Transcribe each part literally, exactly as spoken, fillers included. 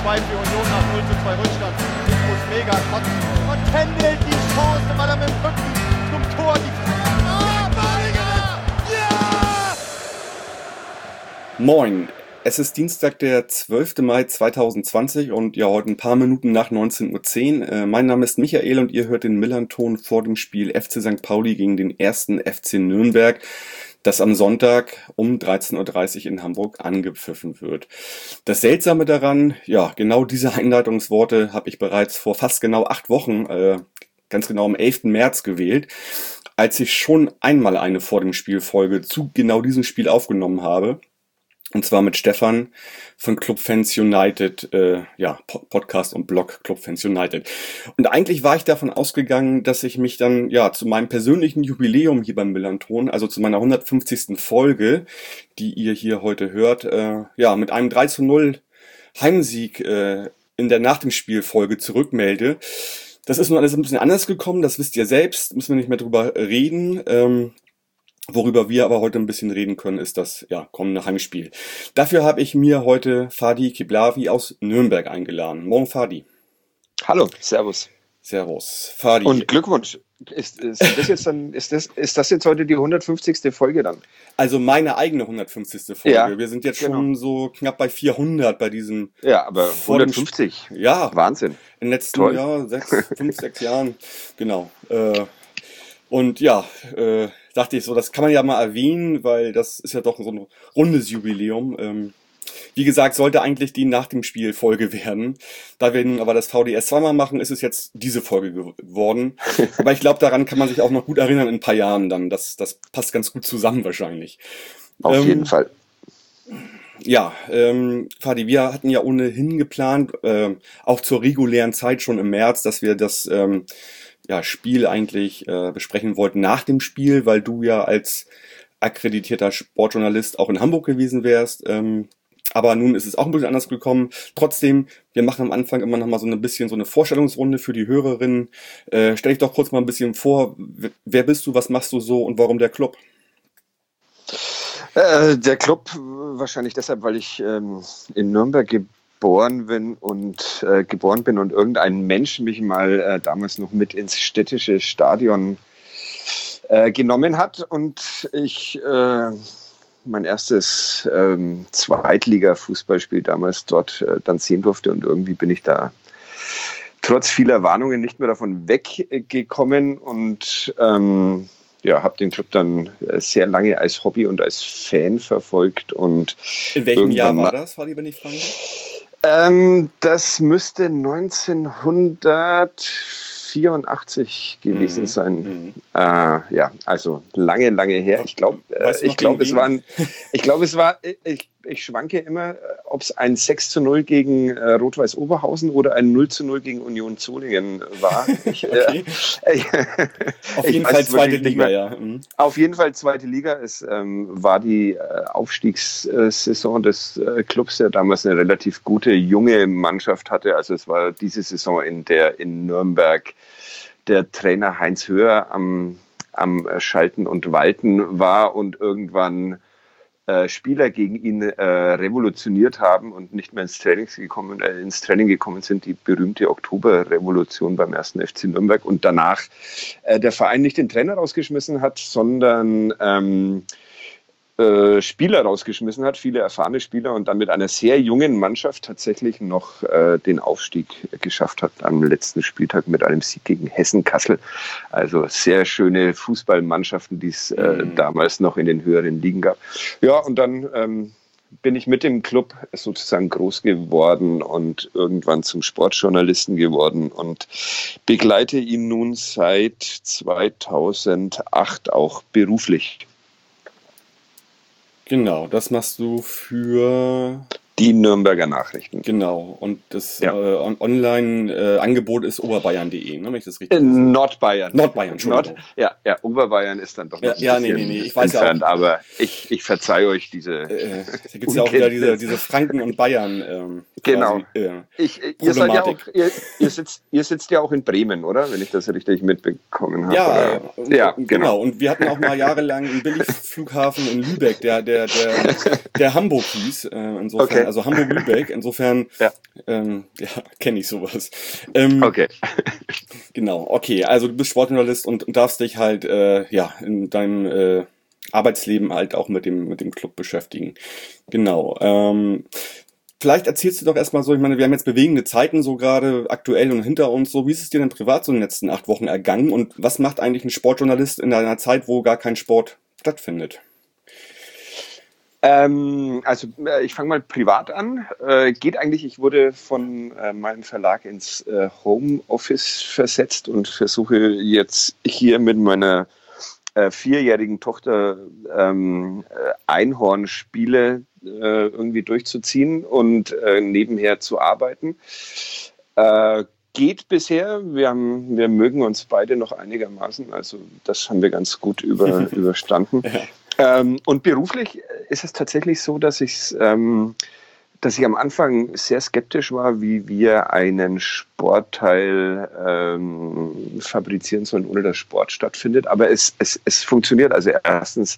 zwei für Union nach null zu zwei Rückstand. Ich muss mega kotzen. Und Kendall die Chance, weil er mit dem Rücken zum Tor die Ah, Badiger! Ja! Moin, es ist Dienstag, der zwölfte Mai zweitausendzwanzig und ja, heute ein paar Minuten nach neunzehn Uhr zehn. Äh, mein Name ist Michael und ihr hört den Millern-Ton vor dem Spiel F C Sankt Pauli gegen den ersten F C Nürnberg, das am Sonntag um dreizehn Uhr dreißig in Hamburg angepfiffen wird. Das Seltsame daran, ja, genau diese Einleitungsworte habe ich bereits vor fast genau acht Wochen, äh, ganz genau am elften März gewählt, als ich schon einmal eine vor dem Spiel Folge zu genau diesem Spiel aufgenommen habe. Und zwar mit Stefan von Club Fans United, äh, ja, Podcast und Blog Club Fans United. Und eigentlich war ich davon ausgegangen, dass ich mich dann, ja, zu meinem persönlichen Jubiläum hier beim Millern-Ton, also zu meiner hundertfünfzigsten Folge, die ihr hier heute hört, äh, ja, mit einem drei zu null Heimsieg äh, in der Nach dem Spiel Folge zurückmelde. Das ist nun alles ein bisschen anders gekommen, das wisst ihr selbst, müssen wir nicht mehr drüber reden. Ähm, Worüber wir aber heute ein bisschen reden können, ist das ja kommende Heimspiel. Dafür habe ich mir heute Fadi Kiblavi aus Nürnberg eingeladen. Morgen, Fadi. Hallo, servus. Servus, Fadi. Und Glückwunsch. Ist, ist, das jetzt dann, ist, das, ist das jetzt heute die hundertfünfzigste Folge dann? Also meine eigene hundertfünfzigste Folge. Ja, wir sind jetzt genau. schon so knapp bei vierhundert bei diesem... Ja, aber hundertfünfzig. Ja. Wahnsinn. In den letzten Toll. Jahr, sechs, fünf, sechs Jahren. Genau. Äh, und ja, äh, dachte ich so, das kann man ja mal erwähnen, weil das ist ja doch so ein rundes Jubiläum. Ähm, wie gesagt, sollte eigentlich die nach dem Spiel Folge werden. Da wir nun aber das V D S zweimal machen, ist es jetzt diese Folge geworden. Aber ich glaube, daran kann man sich auch noch gut erinnern in ein paar Jahren dann. Das, das passt ganz gut zusammen wahrscheinlich. Auf ähm, jeden Fall. Ja, ähm, Fadi, wir hatten ja ohnehin geplant, äh, auch zur regulären Zeit schon im März, dass wir das ähm, ja, Spiel eigentlich äh, besprechen wollten nach dem Spiel, weil du ja als akkreditierter Sportjournalist auch in Hamburg gewesen wärst. Ähm, aber nun ist es auch ein bisschen anders gekommen. Trotzdem, wir machen am Anfang immer noch mal so ein bisschen so eine Vorstellungsrunde für die Hörerinnen. Äh, stell dich doch kurz mal ein bisschen vor, wer bist du, was machst du so und warum der Club? Äh, der Club wahrscheinlich deshalb, weil ich ähm, in Nürnberg geboren bin und äh, geboren bin und irgendein Mensch mich mal äh, damals noch mit ins städtische Stadion äh, genommen hat und ich äh, mein erstes ähm, Zweitliga-Fußballspiel damals dort äh, dann sehen durfte und irgendwie bin ich da trotz vieler Warnungen nicht mehr davon weggekommen und ähm, ja, habe den Club dann sehr lange als Hobby und als Fan verfolgt und in welchem Jahr war das, Fadi, wenn ich fragen darf? Ähm, das müsste neunzehnhundertvierundachtzig gewesen mhm. sein. Mhm. Äh, ja, also lange, lange her. Ich glaube, äh, ich glaube, es waren, ich glaube, es war, ich, ich schwanke immer, ob es ein sechs zu null gegen äh, Rot-Weiß Oberhausen oder ein null zu null gegen Union Solingen war. Ich, okay. äh, auf jeden Fall zweite Liga, ja. Mhm. Auf jeden Fall zweite Liga. Es ähm, war die äh, Aufstiegssaison des äh, Clubs, der damals eine relativ gute junge Mannschaft hatte. Also es war diese Saison, in der in Nürnberg der Trainer Heinz Höher am, am Schalten und Walten war und irgendwann äh, Spieler gegen ihn äh, revolutioniert haben und nicht mehr ins Training gekommen, äh, ins Training gekommen sind, die berühmte Oktoberrevolution beim ersten F C Nürnberg und danach äh, der Verein nicht den Trainer rausgeschmissen hat, sondern ähm, äh, Spieler rausgeschmissen hat, viele erfahrene Spieler und dann mit einer sehr jungen Mannschaft tatsächlich noch äh, den Aufstieg geschafft hat am letzten Spieltag mit einem Sieg gegen Hessen-Kassel. Also sehr schöne Fußballmannschaften, die es äh, mhm. damals noch in den höheren Ligen gab. Ja, und dann ähm, bin ich mit dem Club sozusagen groß geworden und irgendwann zum Sportjournalisten geworden und begleite ihn nun seit zweitausendacht auch beruflich. Genau, das machst du für... Die Nürnberger Nachrichten. Genau, und das ja. äh, Online-Angebot äh, ist oberbayern punkt de, ne, wenn ich das richtig äh, Nordbayern. Nordbayern, Entschuldigung. Nord, ja, ja, Oberbayern ist dann doch noch ja, ein ja, bisschen nee, nee, nee. Ich weiß entfernt, ja auch, aber ich, ich verzeihe euch diese äh, Da gibt es ja auch wieder diese, diese Franken und Bayern ähm, Genau. Quasi, äh, ich, ihr, seid ja auch, ihr, ihr, sitzt, ihr sitzt ja auch in Bremen, oder? Wenn ich das richtig mitbekommen habe. Ja, oder? ja genau. genau. Und wir hatten auch mal jahrelang einen Billigflughafen in Lübeck, der, der, der, der Hamburg hieß. Äh, insofern, okay. also Hamburg-Lübeck. Insofern, ja, ähm, ja kenne ich sowas. Ähm, okay. Genau, okay. Also du bist Sportjournalist und, und darfst dich halt äh, ja in deinem äh, Arbeitsleben halt auch mit dem mit dem Club beschäftigen. Genau. Ähm, vielleicht erzählst du doch erstmal so, ich meine, wir haben jetzt bewegende Zeiten so gerade aktuell und hinter uns so. Wie ist es dir denn privat so in den letzten acht Wochen ergangen und was macht eigentlich ein Sportjournalist in einer Zeit, wo gar kein Sport stattfindet? Ähm, also äh, ich fange mal privat an. Äh, geht eigentlich, ich wurde von äh, meinem Verlag ins äh, Homeoffice versetzt und versuche jetzt hier mit meiner äh, vierjährigen Tochter ähm, äh, Einhornspiele äh, irgendwie durchzuziehen und äh, nebenher zu arbeiten. Äh, geht bisher. Wir, haben, wir mögen uns beide noch einigermaßen. Also das haben wir ganz gut über, überstanden. Ja. Ähm, und beruflich ist es tatsächlich so, dass ich, ähm, dass ich am Anfang sehr skeptisch war, wie wir einen Sportteil ähm, fabrizieren sollen, ohne dass Sport stattfindet. Aber es, es, es funktioniert. Also erstens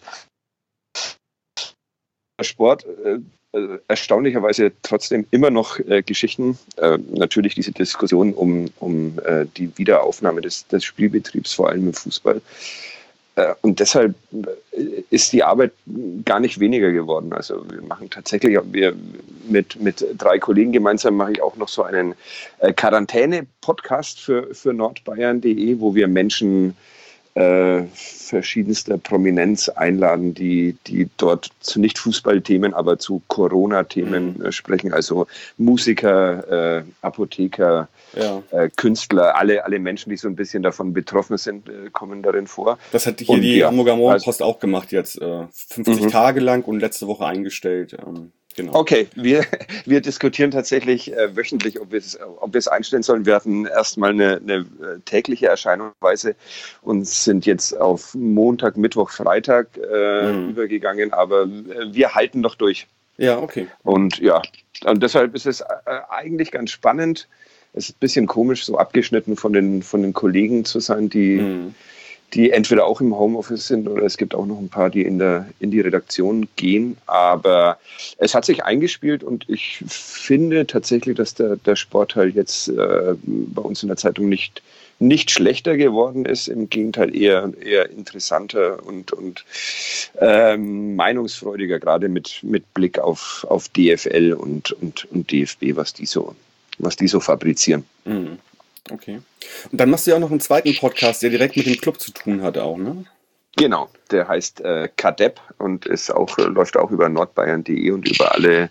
Sport, äh, erstaunlicherweise trotzdem immer noch äh, Geschichten. Äh, natürlich diese Diskussion um, um äh, die Wiederaufnahme des, des Spielbetriebs, vor allem im Fußball. Und deshalb ist die Arbeit gar nicht weniger geworden. Also wir machen tatsächlich, wir mit, mit drei Kollegen gemeinsam mache ich auch noch so einen Quarantäne-Podcast für, für nordbayern punkt de, wo wir Menschen äh, verschiedenster Prominenz einladen, die, die dort zu nicht Fußballthemen, aber zu Corona-Themen mhm. äh, sprechen. Also Musiker, äh, Apotheker, ja. äh, Künstler, alle, alle Menschen, die so ein bisschen davon betroffen sind, äh, kommen darin vor. Das hat hier und, die ja, Hamburger Morgenpost also, auch gemacht jetzt. Äh, fünfzig mhm. Tage lang und letzte Woche eingestellt. Ähm. Genau. Okay, wir, wir diskutieren tatsächlich äh, wöchentlich, ob wir es ob wir es einstellen sollen. Wir hatten erstmal eine, eine tägliche Erscheinungsweise und sind jetzt auf Montag, Mittwoch, Freitag äh, mhm. übergegangen, aber äh, wir halten noch durch. Ja, okay. Und ja, und deshalb ist es äh, eigentlich ganz spannend. Es ist ein bisschen komisch, so abgeschnitten von den, von den Kollegen zu sein, die mhm. die entweder auch im Homeoffice sind oder es gibt auch noch ein paar, die in, der, in die Redaktion gehen. Aber es hat sich eingespielt und ich finde tatsächlich, dass der, der Sportteil jetzt äh, bei uns in der Zeitung nicht, nicht schlechter geworden ist. Im Gegenteil eher, eher interessanter und, und ähm, meinungsfreudiger, gerade mit, mit Blick auf, auf D F L und, und, und D F B, was die so, was die so fabrizieren. Mhm. Okay. Und dann machst du ja auch noch einen zweiten Podcast, der direkt mit dem Club zu tun hat auch, ne? Genau, der heißt äh, Kadepp und ist auch, äh, läuft auch über nordbayern punkt de und über alle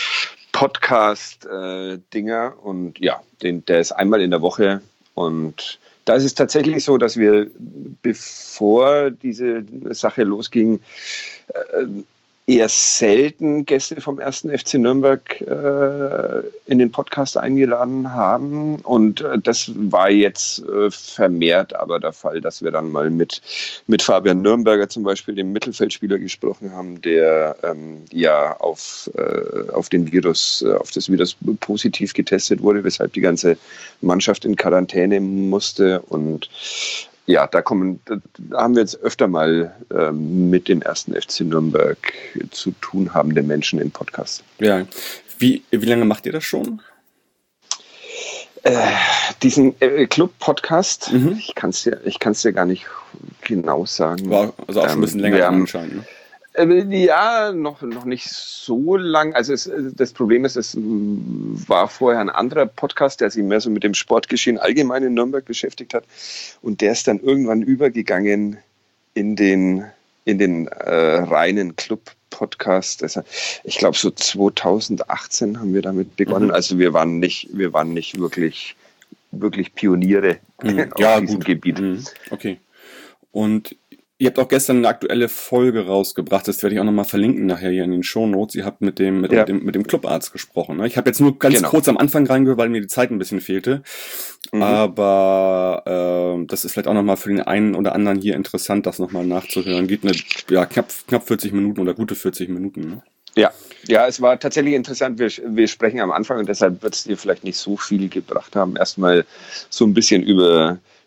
Podcast-Dinger. Äh, und ja, den, der ist einmal in der Woche. Und da ist es tatsächlich so, dass wir, bevor diese Sache losging, äh, eher selten Gäste vom ersten F C Nürnberg äh, in den Podcast eingeladen haben. Und äh, das war jetzt äh, vermehrt aber der Fall, dass wir dann mal mit, mit Fabian Nürnberger zum Beispiel, dem Mittelfeldspieler, gesprochen haben, der ähm, ja auf, äh, auf den Virus, äh, auf das Virus positiv getestet wurde, weshalb die ganze Mannschaft in Quarantäne musste. Und ja, da kommen, da haben wir jetzt öfter mal ähm, mit dem ersten F C Nürnberg zu tun habende Menschen im Podcast. Ja, wie, wie lange macht ihr das schon? Äh, diesen äh, Club-Podcast, mhm. ich kann es dir, ich kann's dir gar nicht genau sagen. War also auch schon ein bisschen länger ähm, anscheinend, ne? Ja, noch, noch nicht so lang. Also es, das Problem ist, es war vorher ein anderer Podcast, der sich mehr so mit dem Sportgeschehen allgemein in Nürnberg beschäftigt hat. Und der ist dann irgendwann übergegangen in den, in den äh, reinen Club-Podcast. Das, ich glaube, so zweitausendachtzehn haben wir damit begonnen. Mhm. Also wir waren nicht, wir waren nicht wirklich, wirklich Pioniere mhm. auf ja, diesem gut. Gebiet. Mhm. Okay. Und ihr habt auch gestern eine aktuelle Folge rausgebracht, das werde ich auch nochmal verlinken nachher hier in den Shownotes. Ihr habt mit dem mit, ja. dem, mit dem Clubarzt gesprochen. Ne? Ich habe jetzt nur ganz genau. kurz am Anfang reingehört, weil mir die Zeit ein bisschen fehlte. Mhm. Aber äh, das ist vielleicht auch nochmal für den einen oder anderen hier interessant, das nochmal nachzuhören. Geht eine ja, knapp, knapp vierzig Minuten oder gute vierzig Minuten. Ne? Ja, ja, es war tatsächlich interessant. Wir, wir sprechen am Anfang und deshalb wird es dir vielleicht nicht so viel gebracht haben. Erstmal so ein bisschen über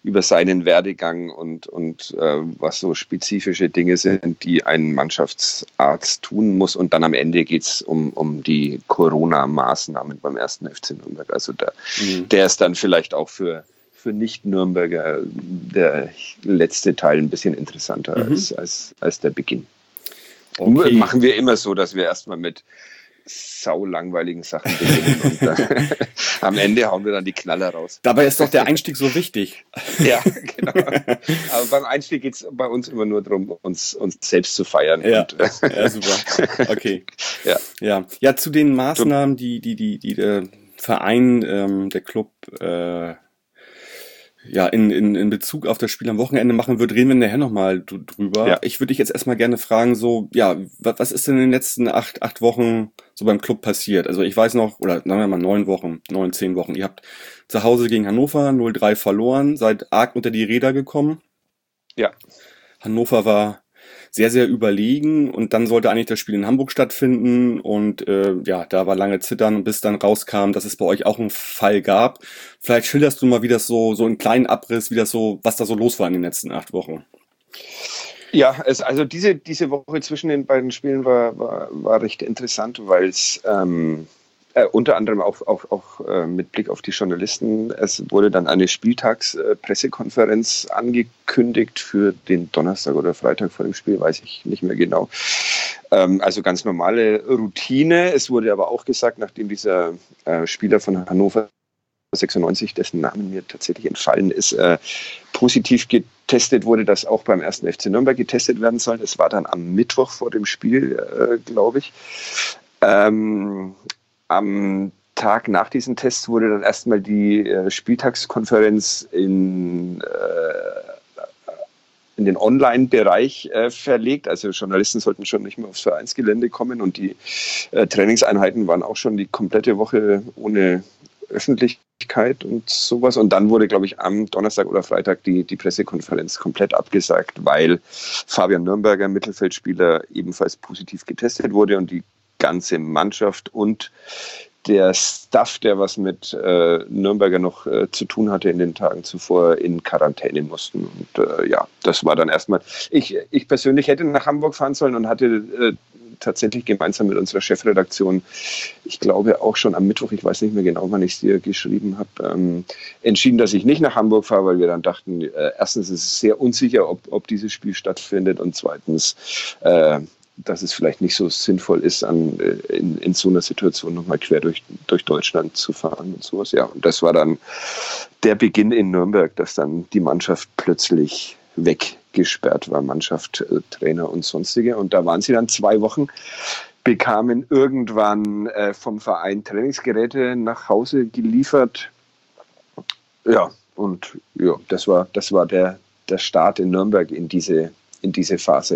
über seinen Werdegang und, und äh, was so spezifische Dinge sind, die ein Mannschaftsarzt tun muss. Und dann am Ende geht es um, um die Corona-Maßnahmen beim ersten F C Nürnberg. Also der, mhm. der ist dann vielleicht auch für, für Nicht-Nürnberger der letzte Teil ein bisschen interessanter mhm. als, als, als der Beginn. Okay. Machen wir immer so, dass wir erstmal mit sau langweiligen Sachen beginnen und dann, am Ende hauen wir dann die Knaller raus. Dabei ist doch der Einstieg so wichtig. Ja, genau. Aber beim Einstieg geht es bei uns immer nur darum, uns, uns selbst zu feiern. Ja, und, ja super. Okay. Ja. Ja. Ja, zu den Maßnahmen, die, die, die, die der Verein, ähm, der Club, äh, ja, in, in, in Bezug auf das Spiel am Wochenende machen wird, reden wir nachher nochmal drüber. Ja. Ich würde dich jetzt erstmal gerne fragen, so, ja, was, was ist denn in den letzten acht, acht Wochen so beim Club passiert? Also ich weiß noch, oder sagen wir mal neun Wochen, neun, zehn Wochen. Ihr habt zu Hause gegen Hannover null drei verloren, seid arg unter die Räder gekommen. Ja. Hannover war sehr, sehr überlegen und dann sollte eigentlich das Spiel in Hamburg stattfinden und äh, ja, da war lange Zittern, bis dann rauskam, dass es bei euch auch einen Fall gab. Vielleicht schilderst du mal, wie das so, so einen kleinen Abriss, wie das so, was da so los war in den letzten acht Wochen. Ja, es, also diese, diese Woche zwischen den beiden Spielen war, war, war recht interessant, weil es ähm, äh, unter anderem auch, auch, auch äh, mit Blick auf die Journalisten, es wurde dann eine Spieltagspressekonferenz äh, angekündigt für den Donnerstag oder Freitag vor dem Spiel, weiß ich nicht mehr genau. Ähm, also ganz normale Routine. Es wurde aber auch gesagt, nachdem dieser äh, Spieler von Hannover sechsundneunzig, dessen Namen mir tatsächlich entfallen ist, äh, positiv getestet wurde, dass auch beim ersten F C Nürnberg getestet werden soll. Das war dann am Mittwoch vor dem Spiel, äh, glaube ich. Ähm, am Tag nach diesen Tests wurde dann erstmal die äh, Spieltagskonferenz in, äh, in den Online-Bereich äh, verlegt. Also Journalisten sollten schon nicht mehr aufs Vereinsgelände kommen und die äh, Trainingseinheiten waren auch schon die komplette Woche ohne Öffentlichkeit und sowas. Und dann wurde, glaube ich, am Donnerstag oder Freitag die, die Pressekonferenz komplett abgesagt, weil Fabian Nürnberger, Mittelfeldspieler, ebenfalls positiv getestet wurde und die ganze Mannschaft und der Staff, der was mit äh, Nürnberger noch äh, zu tun hatte in den Tagen zuvor, in Quarantäne mussten. Und äh, ja, das war dann erstmal. Ich, ich persönlich hätte nach Hamburg fahren sollen und hatte äh, tatsächlich gemeinsam mit unserer Chefredaktion, ich glaube auch schon am Mittwoch, ich weiß nicht mehr genau, wann ich es dir geschrieben habe, ähm, entschieden, dass ich nicht nach Hamburg fahre, weil wir dann dachten, äh, erstens ist es sehr unsicher, ob, ob dieses Spiel stattfindet und zweitens, äh, dass es vielleicht nicht so sinnvoll ist, an, in, in so einer Situation nochmal quer durch, durch Deutschland zu fahren und sowas. Ja, und das war dann der Beginn in Nürnberg, dass dann die Mannschaft plötzlich weggesperrt war, Mannschaft, äh, Trainer und sonstige. Und da waren sie dann zwei Wochen, bekamen irgendwann äh, vom Verein Trainingsgeräte nach Hause geliefert. Ja, und ja, das war, das war der, der Start in Nürnberg in diese, in diese Phase.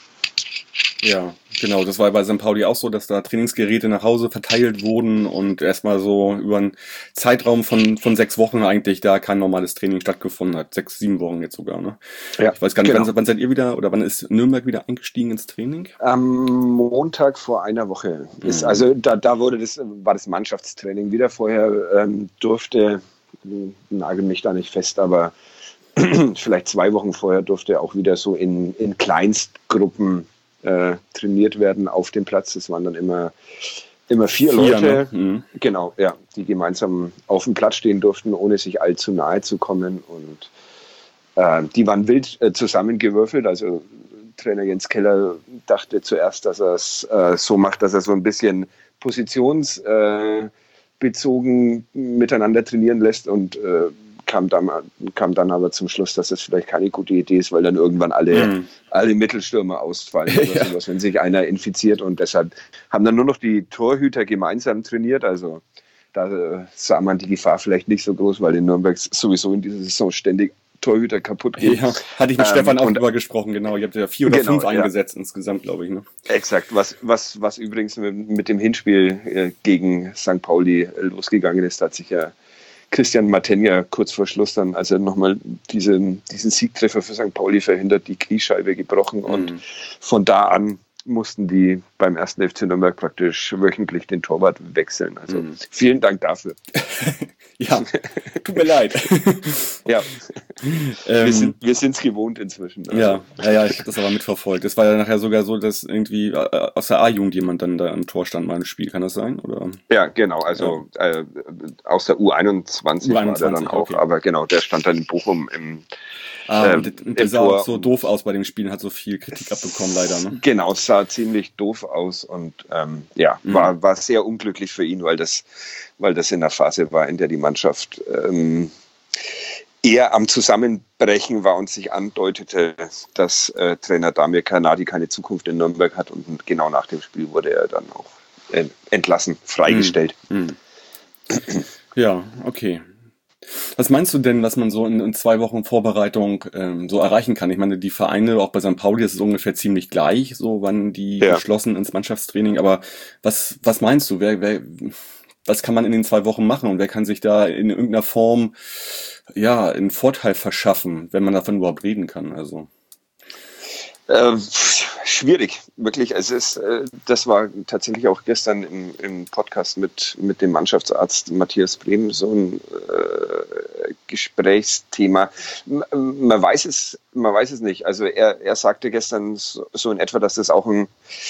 Ja, genau. Das war bei Sankt Pauli auch so, dass da Trainingsgeräte nach Hause verteilt wurden und erstmal so über einen Zeitraum von, von sechs Wochen eigentlich da kein normales Training stattgefunden hat. Sechs, sieben Wochen jetzt sogar, ne? Ja, ich weiß gar nicht, genau. wann, wann seid ihr wieder oder wann ist Nürnberg wieder eingestiegen ins Training? Am Montag vor einer Woche. Mhm. Ist, also da, da wurde das, war das Mannschaftstraining wieder. Vorher ähm, durfte, nagel mich da nicht fest, aber vielleicht zwei Wochen vorher durfte auch wieder so in, in Kleinstgruppen Äh, trainiert werden auf dem Platz. Das waren dann immer, immer vier, vier Leute, ne? mhm. genau, ja, die gemeinsam auf dem Platz stehen durften, ohne sich allzu nahe zu kommen. Und äh, die waren wild äh, zusammengewürfelt. Also Trainer Jens Keller dachte zuerst, dass er es äh, so macht, dass er so ein bisschen positionsbezogen äh, miteinander trainieren lässt und äh, Kam dann, kam dann aber zum Schluss, dass das vielleicht keine gute Idee ist, weil dann irgendwann alle, mhm. alle Mittelstürmer ausfallen oder ja. sowas, wenn sich einer infiziert. Und deshalb haben dann nur noch die Torhüter gemeinsam trainiert. Also da sah man die Gefahr vielleicht nicht so groß, weil in Nürnberg sowieso in dieser Saison ständig Torhüter kaputt gehen. Ja, hatte ich mit ähm, Stefan auch drüber gesprochen, genau. Ihr habt ja vier oder genau, fünf eingesetzt ja. insgesamt, glaube ich. Ne? Exakt, was, was, was übrigens mit, mit dem Hinspiel äh, gegen Sankt Pauli äh, losgegangen ist, da hat sich ja Christian Matenja kurz vor Schluss dann, als er nochmal diesen, diesen Siegtreffer für Sankt Pauli verhindert, die Kniescheibe gebrochen. Mhm. Und von da an mussten die beim ersten F C Nürnberg praktisch wöchentlich den Torwart wechseln. Also mhm. vielen Dank dafür. Ja, tut mir leid. Ja. wir sind wir sind's gewohnt inzwischen. Also. Ja, ja, ja, ich habe das aber mitverfolgt. Es war ja nachher sogar so, dass irgendwie aus der A-Jugend jemand dann da am Tor stand mal im Spiel. Kann das sein? Oder? Ja, genau. Also ja. Äh, aus der U einundzwanzig, U einundzwanzig war der dann auch. Okay. Aber genau, der stand dann in Bochum im Ah, ähm, und der sah auch so doof aus bei dem Spiel, hat so viel Kritik abbekommen leider, ne? Genau, es sah ziemlich doof aus und ähm, ja, mhm. war, war sehr unglücklich für ihn, weil das, weil das in der Phase war, in der die Mannschaft ähm, eher am Zusammenbrechen war und sich andeutete, dass äh, Trainer Damir Kanadi keine Zukunft in Nürnberg hat und genau nach dem Spiel wurde er dann auch äh, entlassen, freigestellt. Mhm. Mhm. Ja, okay. Was meinst du denn, was man so in, in zwei Wochen Vorbereitung ähm, so erreichen kann? Ich meine, die Vereine, auch bei Sankt Pauli, das ist ungefähr ziemlich gleich, so wann die ja. geschlossen ins Mannschaftstraining. Aber was was meinst du? Wer, wer, was kann man in den zwei Wochen machen und wer kann sich da in irgendeiner Form ja einen Vorteil verschaffen, wenn man davon überhaupt reden kann? Also Ähm, schwierig, wirklich. Es ist, äh, das war tatsächlich auch gestern im, im Podcast mit, mit dem Mannschaftsarzt Matthias Brehm so ein äh, Gesprächsthema. Man weiß es, man weiß es nicht. Also er, er sagte gestern so, so in etwa, dass das auch ein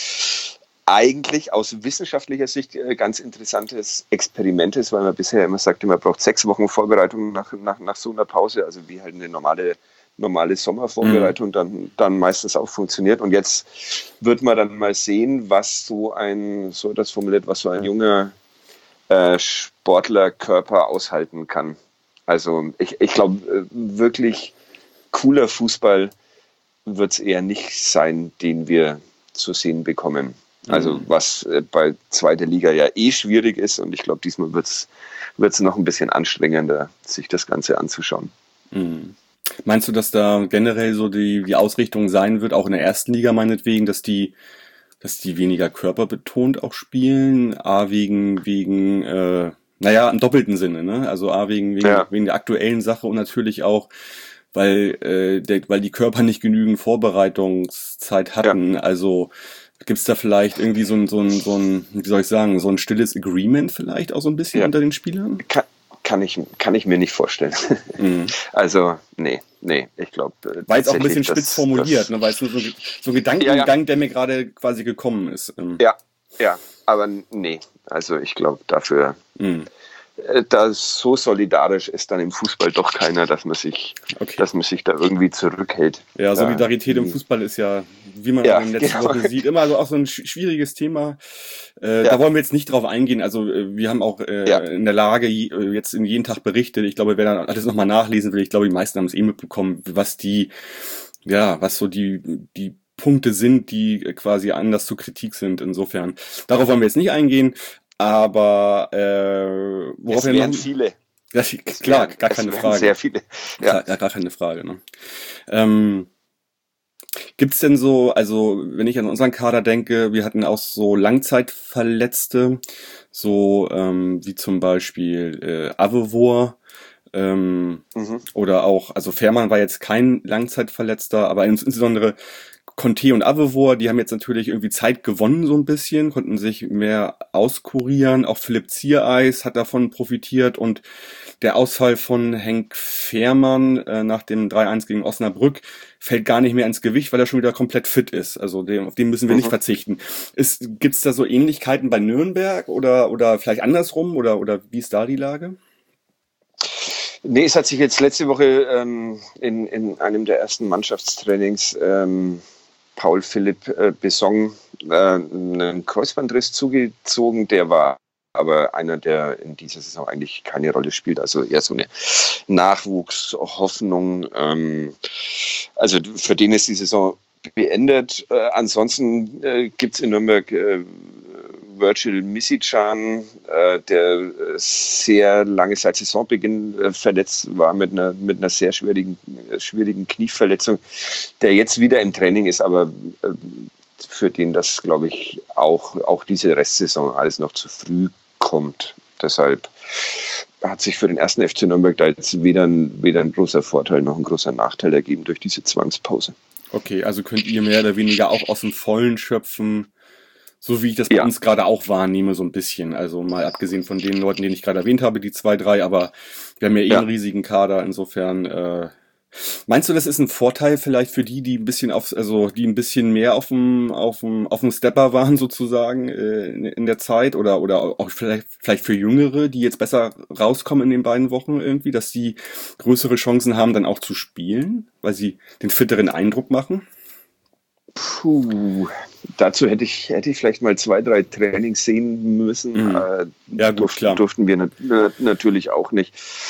eigentlich aus wissenschaftlicher Sicht ganz interessantes Experiment ist, weil man bisher immer sagte, man braucht sechs Wochen Vorbereitung nach, nach, nach so einer Pause, also wie halt eine normale normale Sommervorbereitung mhm. dann, dann meistens auch funktioniert. Und jetzt wird man dann mal sehen, was so ein, so das formuliert, was so ein junger äh, Sportlerkörper aushalten kann. Also ich, ich glaube, wirklich cooler Fußball wird es eher nicht sein, den wir zu sehen bekommen. Also mhm. was äh, bei zweiter Liga ja eh schwierig ist. Und ich glaube, diesmal wird es noch ein bisschen anstrengender, sich das Ganze anzuschauen. Mhm. Meinst du, dass da generell so die, die Ausrichtung sein wird, auch in der ersten Liga meinetwegen, dass die, dass die weniger körperbetont auch spielen? A, wegen, wegen, äh, naja, im doppelten Sinne, ne? Also A, wegen, wegen, ja. wegen der aktuellen Sache und natürlich auch, weil, äh, der, weil die Körper nicht genügend Vorbereitungszeit hatten. Ja. Also gibt's da vielleicht irgendwie so ein, so ein, so ein, wie soll ich sagen, so ein stilles Agreement vielleicht auch so ein bisschen ja. unter den Spielern? Kann Kann ich, kann ich mir nicht vorstellen. Mhm. Also, nee, nee, ich glaube. War jetzt auch ein bisschen spitz formuliert, das, ne? Weil es nur so, so ein Gedankengang, ja, ja. der mir gerade quasi gekommen ist. Ja, ja, aber nee, also ich glaube dafür, mhm. da so solidarisch ist dann im Fußball doch keiner, dass man sich, okay. dass man sich da irgendwie zurückhält. Ja, Solidarität da, im Fußball ist ja, wie man ja, in der letzten genau. Woche sieht, immer so auch so ein schwieriges Thema. Äh, ja. Da wollen wir jetzt nicht drauf eingehen. Also wir haben auch äh, ja. in der Lage jetzt in jeden Tag berichtet. Ich glaube, wer dann alles nochmal nachlesen will, ich glaube, die meisten haben es eh mitbekommen, was die, ja, was so die, die Punkte sind, die quasi anders zur Kritik sind. Insofern, darauf wollen wir jetzt nicht eingehen. Aber äh, worauf es wären noch, viele. Ja, klar, wären, gar keine Frage. Sehr viele. Ja, klar, gar keine Frage. Ne? Ähm, gibt's denn so, also wenn ich an unseren Kader denke, wir hatten auch so Langzeitverletzte, so ähm, wie zum Beispiel äh, Avevor ähm, mhm. oder auch, also Fährmann war jetzt kein Langzeitverletzter, aber insbesondere Conte und Avevor, die haben jetzt natürlich irgendwie Zeit gewonnen so ein bisschen, konnten sich mehr auskurieren. Auch Philipp Ziereis hat davon profitiert und der Ausfall von Henk Fährmann äh, nach dem drei eins gegen Osnabrück fällt gar nicht mehr ins Gewicht, weil er schon wieder komplett fit ist. Also dem, auf den müssen wir mhm. nicht verzichten. Ist, gibt's da so Ähnlichkeiten bei Nürnberg oder oder vielleicht andersrum oder oder wie ist da die Lage? Nee, es hat sich jetzt letzte Woche ähm, in, in einem der ersten Mannschaftstrainings ähm, Paul Philipp äh, Besson äh, einen Kreuzbandriss zugezogen, der war aber einer, der in dieser Saison eigentlich keine Rolle spielt, also eher so eine Nachwuchshoffnung. Ähm, also für den ist die Saison beendet. Äh, ansonsten äh, gibt es in Nürnberg äh, Virgil Misicjan, äh, der sehr lange seit Saisonbeginn äh, verletzt war mit einer, mit einer sehr schwierigen, äh, schwierigen Knieverletzung, der jetzt wieder im Training ist, aber äh, für den das, glaube ich, auch, auch diese Restsaison alles noch zu früh kommt. Deshalb hat sich für den ersten F C Nürnberg da jetzt weder ein, weder ein großer Vorteil noch ein großer Nachteil ergeben durch diese Zwangspause. Okay, also könnt ihr mehr oder weniger auch aus dem Vollen schöpfen, so wie ich das bei ja. uns gerade auch wahrnehme, so ein bisschen. Also mal abgesehen von den Leuten, die ich gerade erwähnt habe, die zwei, drei, aber wir haben ja eh ja. einen riesigen Kader, insofern, äh, Meinst du, das ist ein Vorteil vielleicht für die, die ein bisschen auf, also die ein bisschen mehr auf dem auf dem auf dem Stepper waren sozusagen äh, in, in der Zeit oder oder auch vielleicht vielleicht für Jüngere, die jetzt besser rauskommen in den beiden Wochen irgendwie, dass sie größere Chancen haben, dann auch zu spielen, weil sie den fitteren Eindruck machen? Puh, dazu hätte ich, hätte ich vielleicht mal zwei, drei Trainings sehen müssen. Mhm. Äh, Ja, gut, durften, klar. durften wir nat natürlich auch nicht.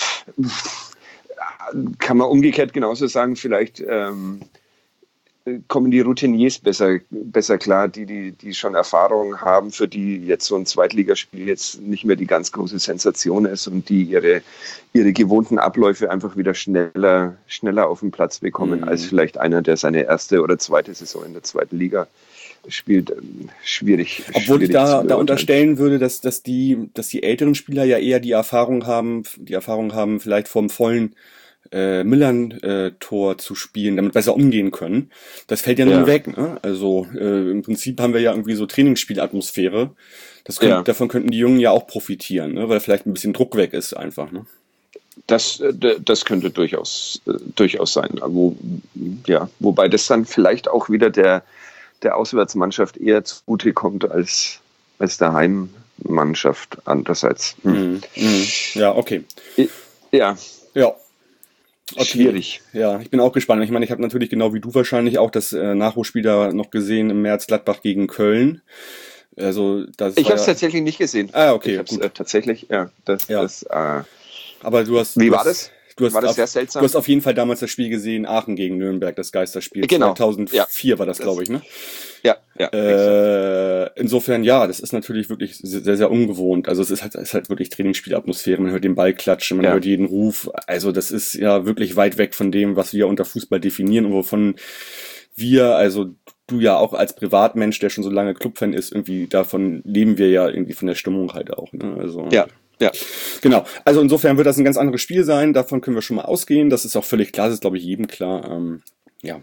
Kann man umgekehrt genauso sagen, vielleicht ähm, kommen die Routiniers besser, besser klar, die, die, die schon Erfahrung haben, für die jetzt so ein Zweitligaspiel jetzt nicht mehr die ganz große Sensation ist und die ihre, ihre gewohnten Abläufe einfach wieder schneller, schneller auf den Platz bekommen, Mhm. als vielleicht einer, der seine erste oder zweite Saison in der zweiten Liga spielt. Schwierig. Obwohl ich schwierig da, zu da beurteilen. unterstellen würde, dass, dass die, dass die älteren Spieler ja eher die Erfahrung haben, die Erfahrung haben, vielleicht vom vollen äh, Millern-Tor zu spielen, damit besser umgehen können. Das fällt ja nun Ja. weg, ne? Also äh, im Prinzip haben wir ja irgendwie so Trainingsspielatmosphäre. Das könnt, Ja. Davon könnten die Jungen ja auch profitieren, ne? Weil vielleicht ein bisschen Druck weg ist einfach, ne? Das, äh, das könnte durchaus, äh, durchaus sein. Wo, ja, wobei das dann vielleicht auch wieder der, der Auswärtsmannschaft eher zugute kommt als, als der Heimmannschaft andererseits. Hm. Mhm. Mhm. Ja, okay. Ja, Ja. Okay. schwierig. Ja, ich bin auch gespannt. Ich meine, ich habe natürlich genau wie du wahrscheinlich auch das äh, Nachholspiel da noch gesehen im März Gladbach gegen Köln. Also das Ich war habe es ja, tatsächlich nicht gesehen. Ah, okay, Ich habe es gut. äh, tatsächlich, ja. Das, Ja. das, äh, aber du hast Wie du war hast, das? Du hast War das auf, sehr seltsam? Du hast auf jeden Fall damals das Spiel gesehen, Aachen gegen Nürnberg, das Geisterspiel. Genau, zweitausendvier ja. war das, Das- glaube ich, ne? ja, ja. exakt. Äh, insofern, ja, das ist natürlich wirklich sehr, sehr ungewohnt. Also es ist halt, es ist halt wirklich Trainingsspielatmosphäre. Man hört den Ball klatschen, man Ja. hört jeden Ruf. Also das ist ja wirklich weit weg von dem, was wir unter Fußball definieren und wovon wir, also du ja auch als Privatmensch, der schon so lange Clubfan ist, irgendwie davon leben wir ja irgendwie von der Stimmung halt auch. Ne? Also Ja, ja. Genau. Also insofern wird das ein ganz anderes Spiel sein. Davon können wir schon mal ausgehen. Das ist auch völlig klar. Das ist, glaube ich, jedem klar. Ähm, ja.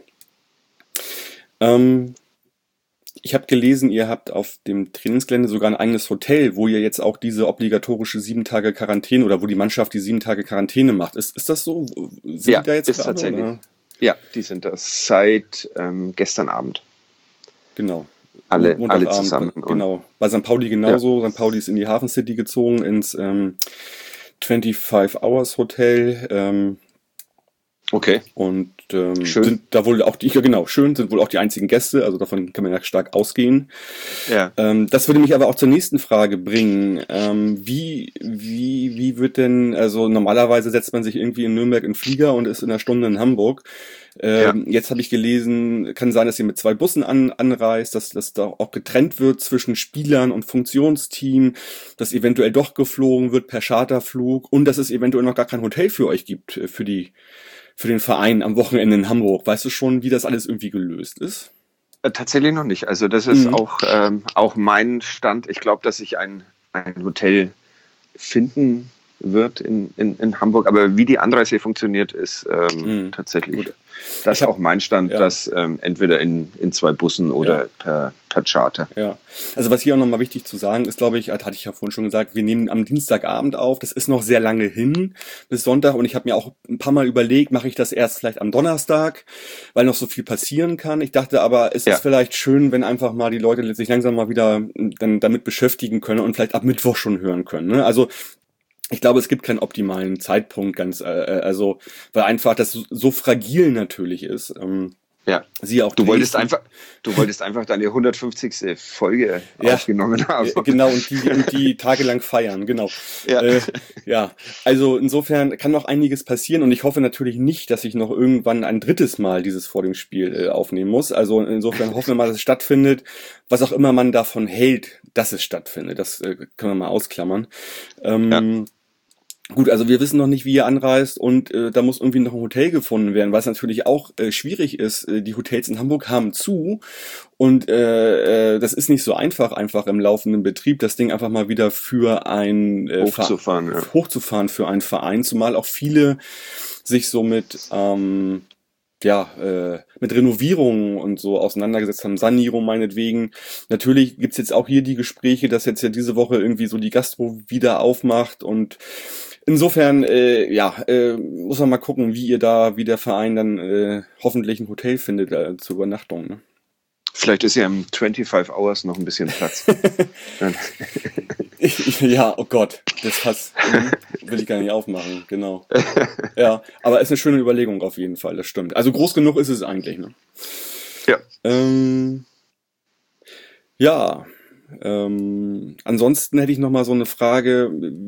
Ähm, ich habe gelesen, ihr habt auf dem Trainingsgelände sogar ein eigenes Hotel, wo ihr jetzt auch diese obligatorische sieben Tage Quarantäne oder wo die Mannschaft die sieben Tage Quarantäne macht. Ist, ist das so? Sind Ja, die da jetzt ist gerade, tatsächlich. oder? Ja, die sind das seit ähm, gestern Abend. Genau. Alle, Montagabend, alle zusammen. Und- Genau. Bei Sankt Pauli genauso. Sankt Pauli ist in die Hafen City gezogen, ins ähm, fünfundzwanzig Hours Hotel. Ähm, Okay. Und ähm, Schön. sind da wohl auch die, ja genau, schön, sind wohl auch die einzigen Gäste, also davon kann man ja stark ausgehen. Ja. Ähm, das würde mich aber auch zur nächsten Frage bringen. Ähm, wie, wie, wie wird denn, also normalerweise setzt man sich irgendwie in Nürnberg in den Flieger und ist in einer Stunde in Hamburg. Ähm, Jetzt habe ich gelesen, kann sein, dass ihr mit zwei Bussen an, anreist, dass, dass da auch getrennt wird zwischen Spielern und Funktionsteam, dass eventuell doch geflogen wird per Charterflug und dass es eventuell noch gar kein Hotel für euch gibt, äh, für die für den Verein am Wochenende in Hamburg. Weißt du schon, wie das alles irgendwie gelöst ist? Äh, Tatsächlich noch nicht. Also das ist Mhm. auch, ähm, auch mein Stand. Ich glaube, dass sich ein, ein Hotel finden wird in, in, in Hamburg. Aber wie die Anreise funktioniert, ist ähm, Mhm. tatsächlich. Gut. Das Ich ist hab- auch mein Stand, ja. dass ähm, entweder in, in zwei Bussen oder Ja. per, per Charter. Ja, also was hier auch nochmal wichtig zu sagen ist, glaube ich, das hatte ich ja vorhin schon gesagt, wir nehmen am Dienstagabend auf, das ist noch sehr lange hin bis Sonntag und ich habe mir auch ein paar Mal überlegt, mache ich das erst vielleicht am Donnerstag, weil noch so viel passieren kann. Ich dachte aber, es Ja. ist vielleicht schön, wenn einfach mal die Leute sich langsam mal wieder dann damit beschäftigen können und vielleicht ab Mittwoch schon hören können. Ne? Also ich glaube, es gibt keinen optimalen Zeitpunkt, ganz, äh, also weil einfach das so, so fragil natürlich ist. Ähm, Ja. Sie auch Du wolltest Dresden. einfach, du wolltest einfach deine hundertfünfzigste Folge Ja. aufgenommen haben. Äh, Genau, und die, und die tagelang feiern, genau. Ja. Äh, ja, also insofern kann noch einiges passieren und ich hoffe natürlich nicht, dass ich noch irgendwann ein drittes Mal dieses vor dem Spiel äh, aufnehmen muss. Also insofern hoffen wir mal, dass es stattfindet. Was auch immer man davon hält, dass es stattfindet, das äh, können wir mal ausklammern. Ähm, Ja. Gut, also wir wissen noch nicht, wie ihr anreist und äh, da muss irgendwie noch ein Hotel gefunden werden, was natürlich auch äh, schwierig ist. Äh, die Hotels in Hamburg haben zu und äh, äh, das ist nicht so einfach, einfach im laufenden Betrieb das Ding einfach mal wieder für ein äh, Hochzufahren, Ver- ja. hochzufahren für einen Verein, zumal auch viele sich so mit ähm, ja, äh, mit Renovierungen und so auseinandergesetzt haben, Sanierung meinetwegen. Natürlich gibt's jetzt auch hier die Gespräche, dass jetzt ja diese Woche irgendwie so die Gastro wieder aufmacht und insofern, äh, ja, äh, muss man mal gucken, wie ihr da, wie der Verein dann äh, hoffentlich ein Hotel findet äh, zur Übernachtung. Ne? Vielleicht ist ja im fünfundzwanzig Hours noch ein bisschen Platz. Ja, oh Gott, das Fass will ich gar nicht aufmachen, genau. Ja, aber ist eine schöne Überlegung auf jeden Fall, das stimmt. Also groß genug ist es eigentlich, ne? Ja. Ähm, ja, ähm, ansonsten hätte ich noch mal so eine Frage.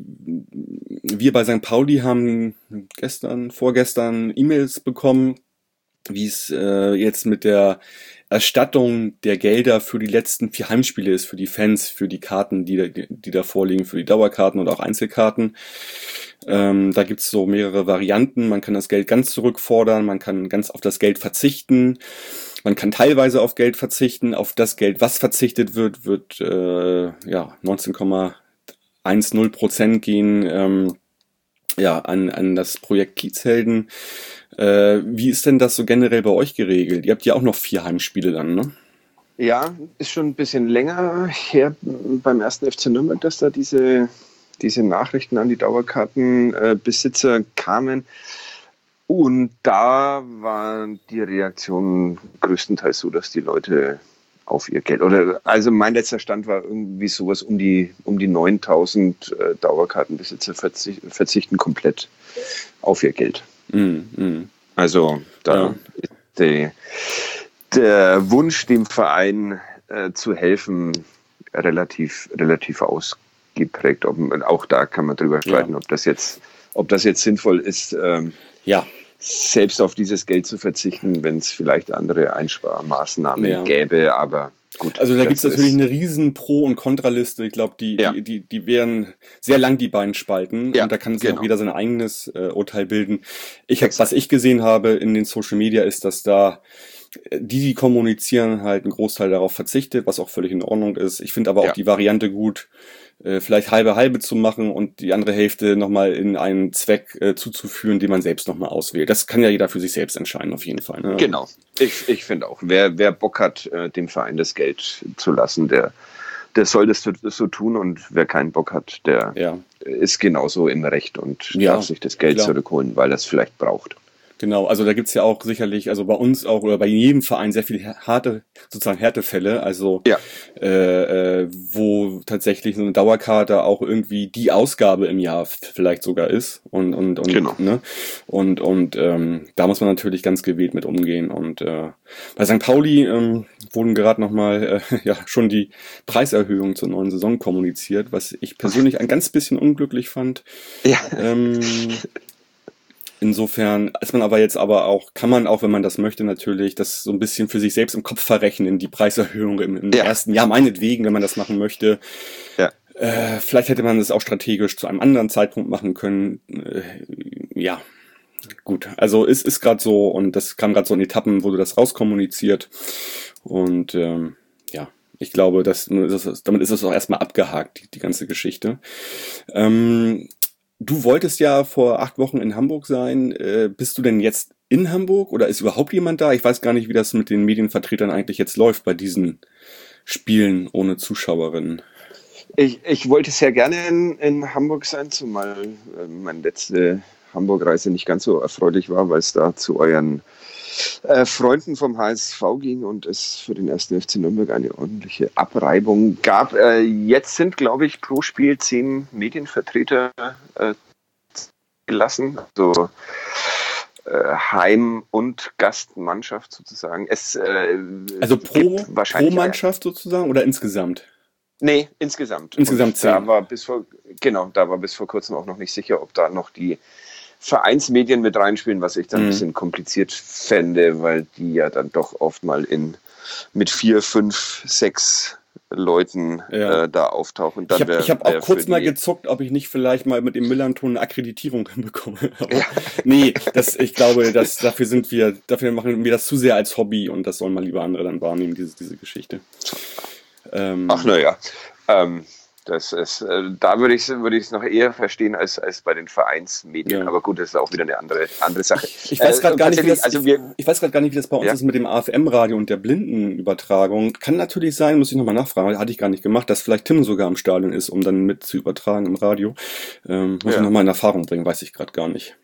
Wir bei Sankt Pauli haben gestern, vorgestern E-Mails bekommen, wie es äh, jetzt mit der Erstattung der Gelder für die letzten vier Heimspiele ist, für die Fans, für die Karten, die, die, die da vorliegen, für die Dauerkarten und auch Einzelkarten. Ähm, da gibt's so mehrere Varianten. Man kann das Geld ganz zurückfordern, man kann ganz auf das Geld verzichten, man kann teilweise auf Geld verzichten. Auf das Geld, was verzichtet wird, wird äh, ja neunzehn Komma zehn Prozent gehen ähm, ja an, an das Projekt Kiezhelden. Äh, wie ist denn das so generell bei euch geregelt? Ihr habt ja auch noch vier Heimspiele dann, ne? Ja, ist schon ein bisschen länger her beim ersten F C Nürnberg, dass da diese, diese Nachrichten an die Dauerkartenbesitzer äh, kamen. Und da war die Reaktion größtenteils so, dass die Leute auf ihr Geld, oder also mein letzter Stand war irgendwie sowas um die, um die neuntausend äh, Dauerkartenbesitzer verzicht, verzichten komplett auf ihr Geld. Mm, mm. Also da Ja. ist die, der Wunsch, dem Verein äh, zu helfen, relativ, relativ ausgeprägt. Ob, auch da kann man drüber streiten, Ja. ob das jetzt, ob das jetzt sinnvoll ist, ähm, Ja, selbst auf dieses Geld zu verzichten, wenn es vielleicht andere Einsparmaßnahmen Ja. gäbe, aber gut. also da das gibt's natürlich ist- eine riesen Pro- und Kontraliste. Ich glaube, die, Ja. die, die, die wären sehr lang, die beiden Spalten. Ja, und da kann sich genau. auch jeder sein eigenes äh, Urteil bilden. Ich hab, Exakt. was ich gesehen habe in den Social Media ist, dass da äh, die, die kommunizieren, halt einen Großteil darauf verzichtet, was auch völlig in Ordnung ist. Ich finde aber auch Ja. die Variante gut, äh, vielleicht halbe halbe zu machen und die andere Hälfte nochmal in einen Zweck äh, zuzuführen, den man selbst nochmal auswählt. Das kann ja jeder für sich selbst entscheiden, auf jeden Fall. Ne? Genau. Ich, ich finde auch, wer, wer Bock hat, äh, dem Verein das Geld zu lassen, der, der soll das so, so tun, und wer keinen Bock hat, der Ja. ist genauso im Recht und Ja, darf sich das Geld klar. zurückholen, weil er es vielleicht braucht. Genau, also da gibt's ja auch sicherlich, also bei uns auch oder bei jedem Verein sehr viele harte, sozusagen Härtefälle, also Ja. äh, äh, wo tatsächlich so eine Dauerkarte auch irgendwie die Ausgabe im Jahr f- vielleicht sogar ist und und und Genau. ne und und ähm, da muss man natürlich ganz gewählt mit umgehen und äh, bei Sankt Pauli ähm, wurden gerade noch mal äh, ja schon die Preiserhöhungen zur neuen Saison kommuniziert, was ich persönlich ein ganz bisschen unglücklich fand. Ja. Ähm, Insofern ist man aber jetzt aber auch, kann man auch, wenn man das möchte, natürlich das so ein bisschen für sich selbst im Kopf verrechnen, die Preiserhöhung im, im Ja. ersten Jahr, meinetwegen, wenn man das machen möchte. Ja. Äh, vielleicht hätte man das auch strategisch zu einem anderen Zeitpunkt machen können. Äh, ja, gut. Also es ist gerade so und das kam gerade so in Etappen, wurde das rauskommuniziert. Und ähm, ja, ich glaube, dass, das, damit ist es auch erstmal abgehakt, die, die ganze Geschichte. Ähm, Du wolltest ja vor acht Wochen in Hamburg sein. Äh, bist du denn jetzt in Hamburg oder ist überhaupt jemand da? Ich weiß gar nicht, wie das mit den Medienvertretern eigentlich jetzt läuft bei diesen Spielen ohne Zuschauerinnen. Ich, ich wollte sehr gerne in, in Hamburg sein, zumal äh, meine letzte Hamburg-Reise nicht ganz so erfreulich war, weil es da zu euren äh, Freunden vom H S V ging und es für den ersten F C Nürnberg eine ordentliche Abreibung gab. Äh, jetzt sind, glaube ich, pro Spiel zehn Medienvertreter äh, gelassen, also äh, Heim- und Gastmannschaft sozusagen. Es, äh, Also pro, gibt wahrscheinlich pro Mannschaft sozusagen oder insgesamt? Nee, insgesamt. Insgesamt Und da zehn. war bis vor, genau, da war bis vor kurzem auch noch nicht sicher, ob da noch die Vereinsmedien mit reinspielen, was ich dann Mhm. ein bisschen kompliziert fände, weil die ja dann doch oft mal in mit vier, fünf, sechs Leuten Ja. äh, da auftauchen. Dann Ich habe wär- ich hab wär auch kurz für mal die- gezuckt, ob ich nicht vielleicht mal mit dem Millanton eine Akkreditierung hinbekomme. Aber nee, das, ich glaube, das, dafür sind wir, dafür machen wir das zu sehr als Hobby und das sollen mal lieber andere dann wahrnehmen, diese, diese Geschichte. Ähm, Ach naja, ähm, Das ist, äh, da würde ich es würde noch eher verstehen als, als bei den Vereinsmedien. Ja. Aber gut, das ist auch wieder eine andere, andere Sache. Ich, ich weiß gerade äh, gar nicht, wie das, also wir, ich, ich weiß gerade gar nicht, wie das bei uns ja? ist mit dem A F M-Radio und der Blindenübertragung. Kann natürlich sein, muss ich nochmal nachfragen, hatte ich gar nicht gemacht, dass vielleicht Tim sogar im Stadion ist, um dann mit zu übertragen im Radio. Ähm, muss ja. ich nochmal in Erfahrung bringen, weiß ich gerade gar nicht.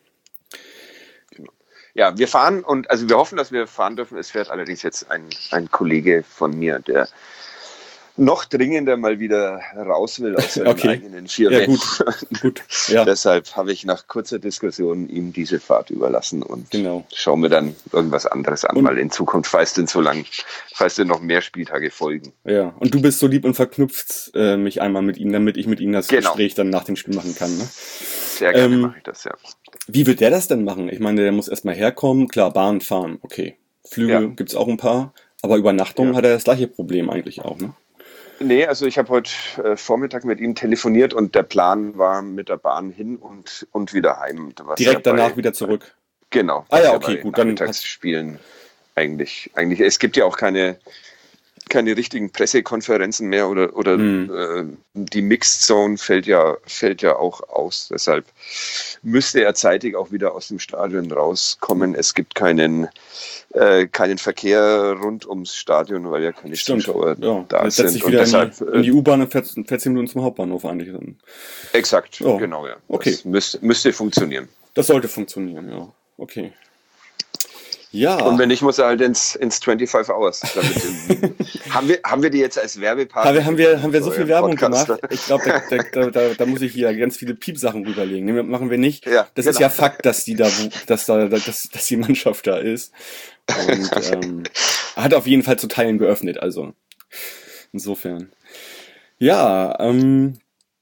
Ja, wir fahren und also wir hoffen, dass wir fahren dürfen. Es fährt allerdings jetzt ein, ein Kollege von mir, der noch dringender mal wieder raus will aus seinen okay. eigenen vier ja, Wänden. Gut. gut. Ja. Deshalb habe ich nach kurzer Diskussion ihm diese Fahrt überlassen und genau. schauen wir dann irgendwas anderes an, und mal in Zukunft, falls denn so lang, falls denn noch mehr Spieltage folgen. Ja, und du bist so lieb und verknüpft äh, mich einmal mit ihm, damit ich mit ihm das genau. Gespräch dann nach dem Spiel machen kann. Ne? Sehr gerne ähm, mache ich das, ja. Wie wird der das denn machen? Ich meine, der muss erstmal herkommen, klar, Bahn fahren, okay. Flüge ja. gibt's auch ein paar, aber Übernachtung ja. hat er das gleiche Problem eigentlich auch, ne? Nee, also ich habe heute äh, Vormittag mit ihm telefoniert und der Plan war mit der Bahn hin und, und wieder heim. Direkt ja danach bei, wieder zurück? Genau. Ah ja, okay, gut. Dann Spielen eigentlich, eigentlich, es gibt ja auch keine, keine richtigen Pressekonferenzen mehr oder, oder mhm. äh, die Mixed Zone fällt ja, fällt ja auch aus. Deshalb müsste er zeitig auch wieder aus dem Stadion rauskommen. Es gibt keinen, äh, keinen Verkehr rund ums Stadion, weil ja keine Stimmt. Zuschauer ja. da Jetzt sind. setzt sich wieder deshalb, in, die, in die U-Bahn und fährt, fährt zehn Minuten zum Hauptbahnhof eigentlich. Dann. Exakt, oh. genau, ja. Okay. Das müsste, müsste funktionieren. Das sollte funktionieren, ja. Okay. Ja. Und wenn nicht, muss er halt ins, ins fünfundzwanzig Hours. Damit, haben, wir, haben wir die jetzt als Werbepartner? Haben wir, haben wir, haben wir so viel Werbung Podcast gemacht? Ich glaube, da, da, da, da muss ich hier ganz viele Piepsachen rüberlegen. Nee, machen wir nicht. Ja, das genau. ist ja Fakt, dass die da, dass da, dass, dass die Mannschaft da ist. Und ähm, hat auf jeden Fall zu Teilen geöffnet. Also insofern. Ja, ähm,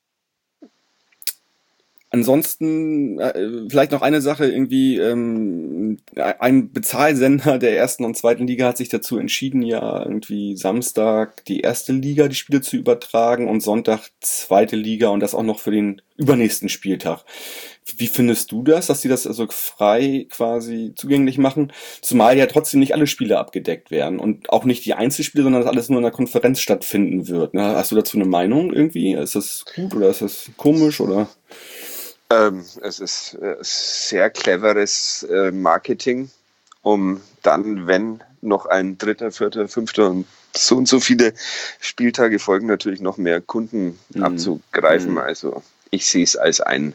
ansonsten äh, vielleicht noch eine Sache, irgendwie ähm, ein Bezahlsender der ersten und zweiten Liga hat sich dazu entschieden, ja irgendwie Samstag die erste Liga die Spiele zu übertragen und Sonntag zweite Liga und das auch noch für den übernächsten Spieltag. Wie findest du das, dass die das also frei quasi zugänglich machen? Zumal ja trotzdem nicht alle Spiele abgedeckt werden und auch nicht die Einzelspiele, sondern dass alles nur in der Konferenz stattfinden wird. Ne? Hast du dazu eine Meinung irgendwie? Ist das gut oder ist das komisch oder? Ähm, es ist äh, sehr cleveres äh, Marketing, um dann, wenn noch ein dritter, vierter, fünfter und so und so viele Spieltage folgen, natürlich noch mehr Kunden mhm. abzugreifen. Mhm. Also ich sehe es als ein,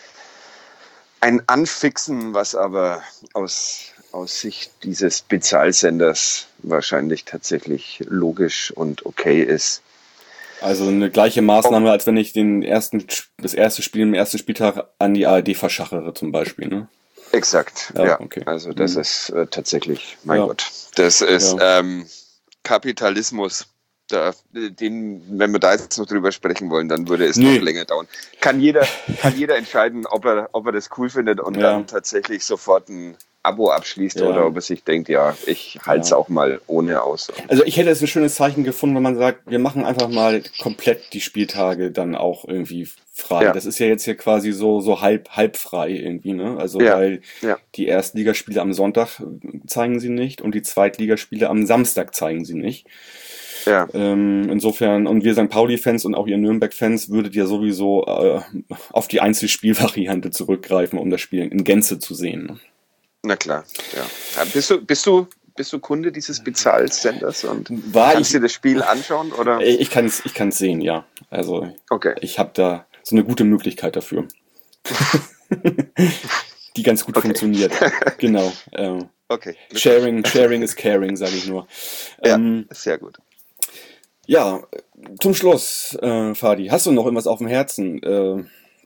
ein Anfixen, was aber aus, aus Sicht dieses Bezahlsenders wahrscheinlich tatsächlich logisch und okay ist. Also eine gleiche Maßnahme, als wenn ich den ersten, das erste Spiel im ersten Spieltag an die A R D verschachere zum Beispiel, ne? Exakt, ja. ja. Okay. Also das mhm. ist äh, tatsächlich, mein ja. Gott, das ist ja. ähm, Kapitalismus. Da, den, wenn wir da jetzt noch drüber sprechen wollen, dann würde es nee. noch länger dauern. Kann jeder, kann jeder entscheiden, ob er, ob er das cool findet und ja. dann tatsächlich sofort ein Abo abschließt ja. oder ob er sich denkt, ja, ich halte es ja. auch mal ohne aus. Also ich hätte es ein schönes Zeichen gefunden, wenn man sagt, wir machen einfach mal komplett die Spieltage dann auch irgendwie frei. Ja. Das ist ja jetzt hier quasi so so halb halb frei irgendwie, ne? Also ja. weil ja. die Erstligaspiele am Sonntag zeigen sie nicht und die Zweitligaspiele am Samstag zeigen sie nicht. Ja. Ähm, insofern, und wir Sankt Pauli-Fans und auch ihr Nürnberg-Fans würdet ihr sowieso äh, auf die Einzelspielvariante zurückgreifen, um das Spiel in Gänze zu sehen. Ne? Na klar, ja. Bist du, bist du, bist du Kunde dieses Bezahlsenders und War kannst ich, dir das Spiel anschauen? Oder? Ich kann es ich kann's sehen, ja. Also okay. ich habe da so eine gute Möglichkeit dafür. Die ganz gut okay. funktioniert. Genau. Ähm, okay. Sharing, sharing is caring, sage ich nur. Ja, ähm, sehr gut. Ja, zum Schluss, äh, Fadi, hast du noch irgendwas auf dem Herzen? Äh,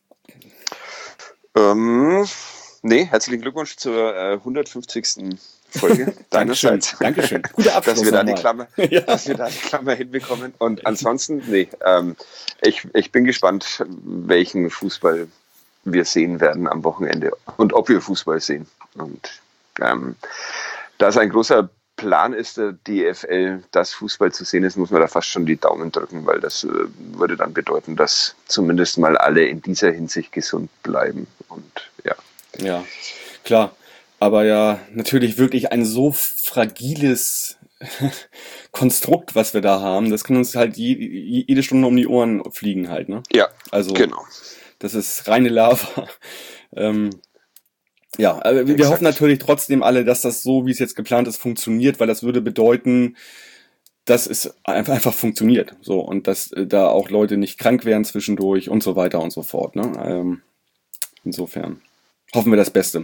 ähm, nee, herzlichen Glückwunsch zur äh, hundertfünfzigsten Folge deinerseits. Dankeschön. Guter Abschluss. Dass wir, da die Klammer, ja. dass wir da die Klammer hinbekommen. Und ansonsten, nee, ähm, ich, ich bin gespannt, welchen Fußball wir sehen werden am Wochenende und ob wir Fußball sehen. Und ähm, da ist ein großer Plan ist, der D F L, dass Fußball zu sehen ist, muss man da fast schon die Daumen drücken, weil das äh, würde dann bedeuten, dass zumindest mal alle in dieser Hinsicht gesund bleiben. Und ja. Ja, klar. Aber ja, natürlich wirklich ein so fragiles Konstrukt, was wir da haben, das kann uns halt je, jede Stunde um die Ohren fliegen halt, ne? Ja, also, genau. Das ist reine Lava. ähm, ja, aber wir Exakt. hoffen natürlich trotzdem alle, dass das so, wie es jetzt geplant ist, funktioniert, weil das würde bedeuten, dass es einfach, einfach funktioniert. So, und dass äh, da auch Leute nicht krank werden zwischendurch und so weiter und so fort, ne? Ähm, insofern hoffen wir das Beste.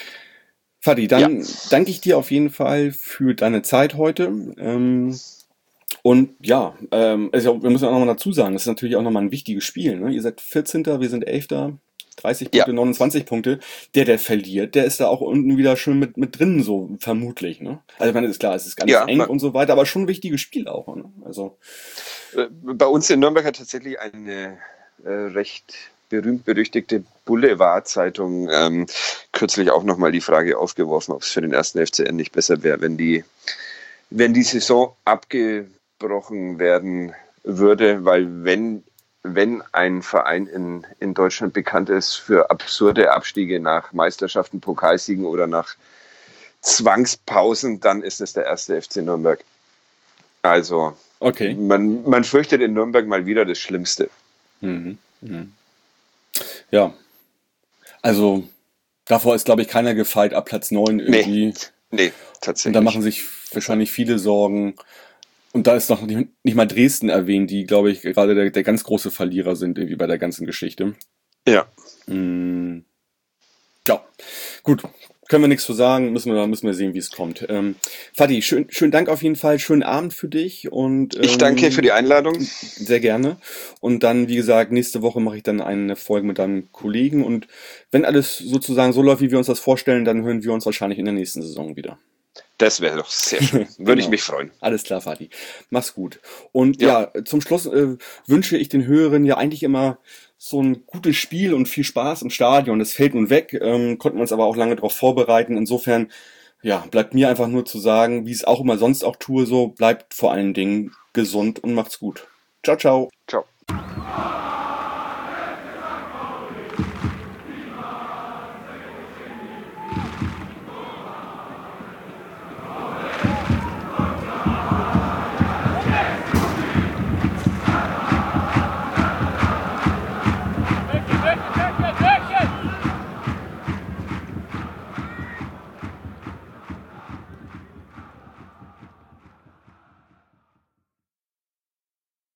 Fadi, dann ja. danke ich dir auf jeden Fall für deine Zeit heute. Ähm, und ja, ähm, also wir müssen auch nochmal dazu sagen, das ist natürlich auch nochmal ein wichtiges Spiel. Ne? Ihr seid vierzehnter, wir sind elfter dreißig Punkte, ja. neunundzwanzig Punkte. Der, der verliert, der ist da auch unten wieder schön mit, mit drin, so vermutlich. Ne? Also ich meine, ist klar, es ist ganz ja, eng und so weiter, aber schon ein wichtiges Spiel auch. Ne? Also bei uns in Nürnberg hat tatsächlich eine äh, recht berühmt-berüchtigte Boulevard-Zeitung ähm, kürzlich auch nochmal die Frage aufgeworfen, ob es für den ersten F C N nicht besser wäre, wenn die, wenn die Saison abgebrochen werden würde, weil wenn, wenn ein Verein in, in Deutschland bekannt ist für absurde Abstiege nach Meisterschaften, Pokalsiegen oder nach Zwangspausen, dann ist es der erste F C Nürnberg. Also okay. man, man fürchtet in Nürnberg mal wieder das Schlimmste. Mhm. Mhm. Ja, also davor ist, glaube ich, keiner gefeit ab Platz neun irgendwie. Nee, nee, tatsächlich. Und da machen sich wahrscheinlich viele Sorgen. Und da ist noch nicht, nicht mal Dresden erwähnt, die, glaube ich, gerade der, der ganz große Verlierer sind irgendwie bei der ganzen Geschichte. Ja. Mm, ja, gut. Können wir nichts zu sagen, müssen wir, müssen wir sehen, wie es kommt. Ähm, Fadi, schön, schönen Dank auf jeden Fall, schönen Abend für dich. Und, ähm, ich danke für die Einladung. Sehr gerne. Und dann, wie gesagt, nächste Woche mache ich dann eine Folge mit deinem Kollegen. Und wenn alles sozusagen so läuft, wie wir uns das vorstellen, dann hören wir uns wahrscheinlich in der nächsten Saison wieder. Das wäre doch sehr schön. Würde genau. ich mich freuen. Alles klar, Fadi. Mach's gut. Und ja, ja zum Schluss äh, wünsche ich den Hörern ja eigentlich immer so ein gutes Spiel und viel Spaß im Stadion. Das fällt nun weg, ähm, konnten wir uns aber auch lange darauf vorbereiten. Insofern, ja, bleibt mir einfach nur zu sagen, wie ich es auch immer sonst auch tue, so bleibt vor allen Dingen gesund und macht's gut. Ciao, ciao. Ciao.